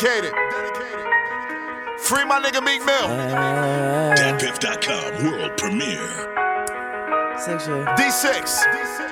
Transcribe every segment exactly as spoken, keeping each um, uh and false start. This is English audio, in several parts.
Dedicated. Free my nigga Meek Mill. Uh, Dat Piff dot com world premiere. Sexual. D six.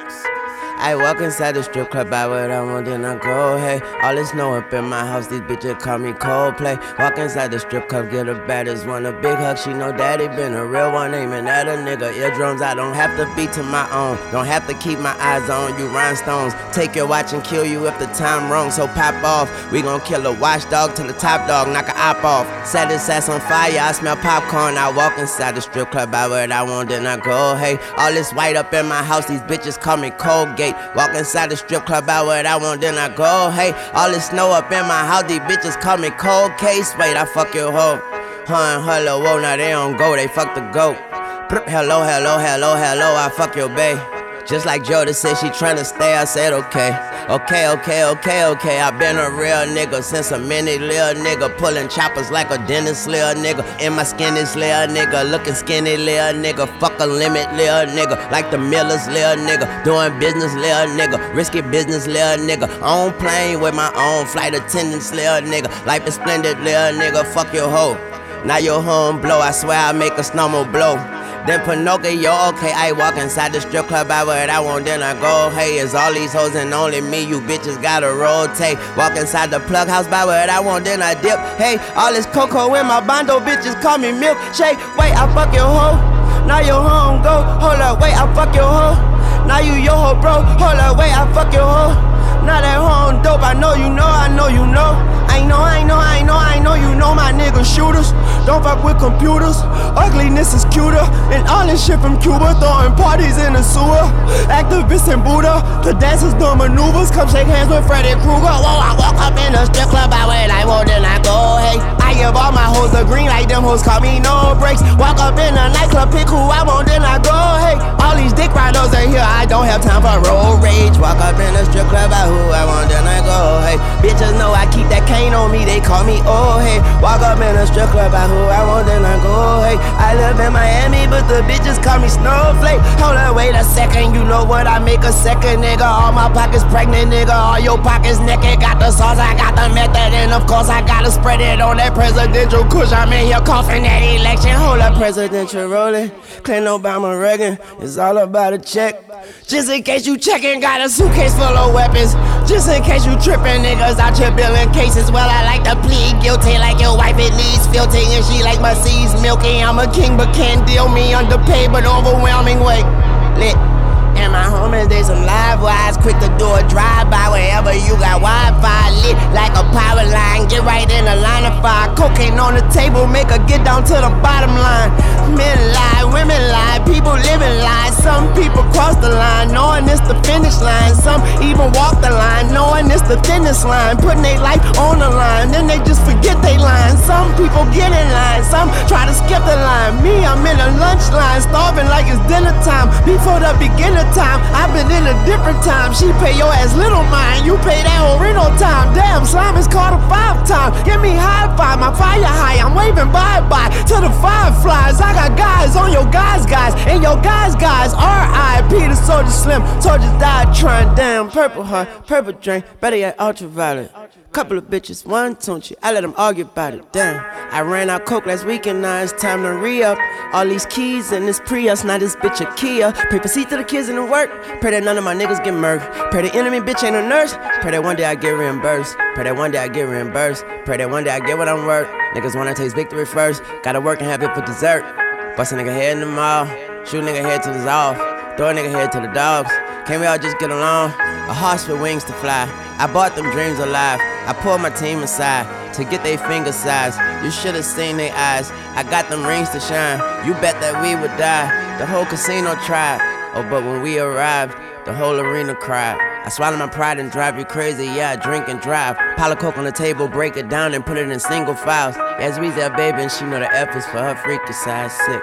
I walk inside the strip club, buy what I want, then I go, hey. All this snow up in my house, these bitches call me Coldplay. Walk inside the strip club, get a baddest one, a big hug. She know daddy been a real one, aiming at a nigga. Eardrums, I don't have to beat to my own. Don't have to keep my eyes on you, rhinestones. Take your watch and kill you if the time wrong, so pop off. We gon' kill a watchdog till the top dog, knock a op off. Set this ass on fire, I smell popcorn. I walk inside the strip club, buy what I want, then I go, hey. All this white up in my house, these bitches call me Colgate. Walk inside the strip club, buy what I want, then I go, hey. All this snow up in my house, these bitches call me Cold Case. Wait, I fuck your hoe. Huh and hello, whoa, now they don't go, they fuck the goat. Hello, hello, hello, hello, I fuck your bae. Just like Jodeci said, she tryna stay, I said okay. Okay, okay, okay, okay, I been a real nigga since a minute, little nigga. Pulling choppers like a dentist, little nigga. In my skin is little nigga, looking skinny, little nigga. Fuck a limit, little nigga. Like the Millers, little nigga. Doing business, little nigga. Risky business, little nigga. On plane with my own flight attendants, little nigga. Life is splendid, little nigga. Fuck your hoe. Now your home blow, I swear I make a snowball blow. Then Pinocchio, okay, I walk inside the strip club, buy what I want, then I go, hey, it's all these hoes and only me, you bitches gotta rotate. Walk inside the plug house, buy what I want, then I dip, hey, all this cocoa in my bondo, bitches call me milkshake. Wait, I fuck your hoe, now your home go, hold up, wait, I fuck your hoe, now you your hoe, bro, hold up, wait, I fuck your hoe, now that home dope, I know you know, I know you know. I know, I know, I know, I know you know my niggas shooters. Don't fuck with computers. Ugliness is cuter. And all this shit from Cuba. Throwing parties in the sewer. Activists in Buddha. The dancers doing maneuvers. Come shake hands with Freddy Krueger. Whoa, I walk up in the strip club. I wait, I won't, then I go, hey. I give all my hoes the green like them hoes call me no breaks. Walk up in the nightclub, pick who I want, then I go, hey. All these dick riders are here. I don't have time for road rage. Walk up in the strip club. I who I want, then I go, hey. Bitches know I keep that cane on me, they call me oh hey. Walk up in a strip club, I who I want, then I go hey. I live in Miami, but the bitches call me Snowflake. Hold on, wait a second, you know what? I make a second, nigga. All my pockets pregnant, nigga. All your pockets naked. Got the sauce, I got the method, and of course I gotta spread it on that presidential kush. I'm in here coughing that election. Hold up, presidential rolling. Clinton, Obama, Reagan. It's all about a check. Just in case you checking, got a suitcase full of weapons. Just in case you tripping, niggas out here building cases. Well, I like to plead guilty like your wife, it needs filthy. And she like my seeds milky. I'm a king but can't deal me underpaid but overwhelming weight. Lit. And my homies, they some live wires. Quick to do a drive-by wherever you got Wi-Fi. Lit like a power line. Get right in the line of fire. Cocaine on the table, make her get down to the bottom line. Men lie, women lie, people living lies. Some people cross the line, knowing it's the finish line. Some even walk the line, knowing it's the thinnest line. Putting their life on the line, then they just forget they line. Some people get in line, some try to skip the line. Me, I'm in a lunch line, starving like it's dinner time. Before the beginner time, I've been in a different time. She pay your ass little mind, you pay that whole rental time. Damn, slime is caught a five time. Give me high five, my fire high, I'm waving bye-bye to the fireflies. I got guys on your guys, guys, and your guys, guys. R I P the Soldier Slim, soldiers died trying. Damn, purple heart, purple drink, better yet ultraviolet. Couple of bitches, one Tunchi, I let them argue about it, damn. I ran out coke last weekend, now it's time to re-up. All these keys in this Prius, now this bitch a Kia. Pay for seat to the kids in the work, pray that none of my niggas get murked. Pray the enemy bitch ain't a nurse, pray that one day I get reimbursed. Pray that one day I get reimbursed, pray that one day I get what I'm worth. Niggas wanna taste victory first, gotta work and have it for dessert. Bust a nigga head in the mall, shoot a nigga head till it's off. Throw a nigga head to the dogs, can't we all just get along? A horse with wings to fly, I bought them dreams alive. I pulled my team aside to get they finger size. You should've seen their eyes, I got them rings to shine. You bet that we would die, the whole casino tried. Oh, but when we arrived, the whole arena cried. I swallow my pride and drive you crazy, yeah, I drink and drive. Pile of coke on the table, break it down and put it in single files. As we that baby and she know the F is for her freaky size six.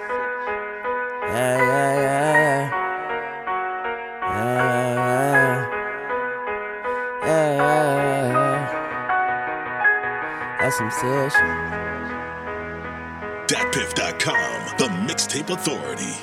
Yeah, yeah, yeah, yeah. Yeah, yeah, yeah. Yeah, yeah, yeah. That's some serious shit. Dat Piff dot com, the Mixtape Authority.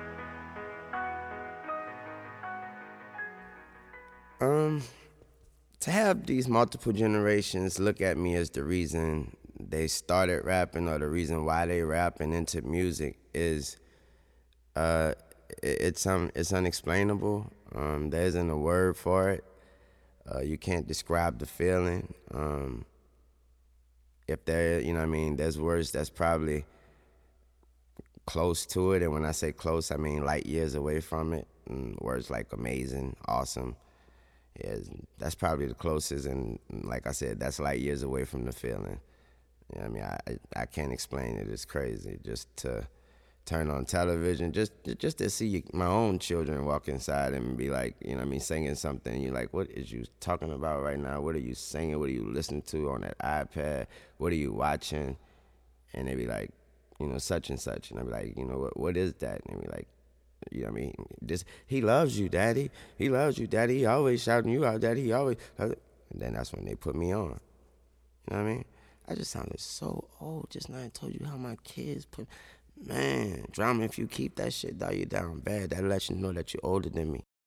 Um, to have these multiple generations look at me as the reason they started rapping or the reason why they rapping into music is uh, it, it's um, it's unexplainable. Um, there isn't a word for it. Uh, you can't describe the feeling. Um, if there, you know what I mean, there's words that's probably close to it, and when I say close, I mean light years away from it. And words like amazing, awesome, yeah, that's probably the closest, and like I said, that's light years away from the feeling. You know what I mean, I, I can't explain it. It's crazy just to turn on television, just just to see my own children walk inside and be like, you know what I mean, singing something. You're like, what is you talking about right now? What are you singing? What are you listening to on that iPad? What are you watching? And they be like, you know, such and such. And I be like, you know, what what is that? And they be like, you know what I mean? This, he loves you, Daddy. He loves you, Daddy. He always shouting you out, Daddy. He always. And then that's when they put me on. You know what I mean? I just sounded so old just now. I told you how my kids put. Man, drama, if you keep that shit, dog, you down bad. That lets you know that you're older than me.